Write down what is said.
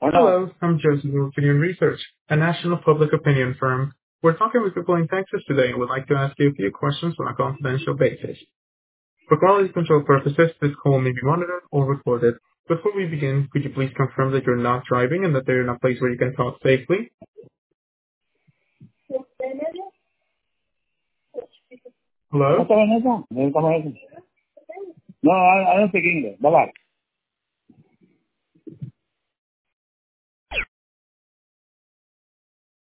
Hello. Hello, I'm Joseph with Opinion Research, a national public opinion firm. We're talking with people in Texas today and would like to ask you a few questions on a confidential basis. For quality control purposes, this call may be monitored or recorded. Before we begin, could you please confirm that you're not driving and that you're in a place where you can talk safely? Hello? No, I don't speak English. Bye-bye.